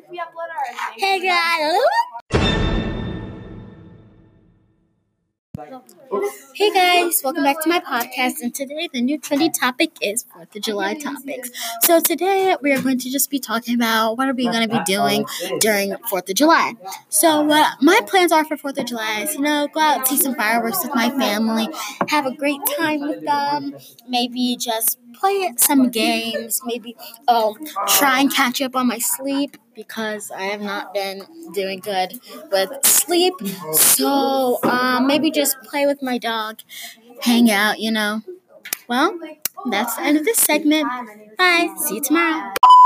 Hey guys. Hey guys, welcome back to my podcast, and today the new trendy topic is 4th of July topics. So today we are going to just be talking about what are we going to be doing during 4th of July. So what my plans are for 4th of July is, go out, see some fireworks with my family, have a great time with them, maybe just play some games, maybe try and catch up on my sleep because I have not been doing good with sleep. So maybe just play with my dog, hang out, Well, that's the end of this segment. Bye. See you tomorrow.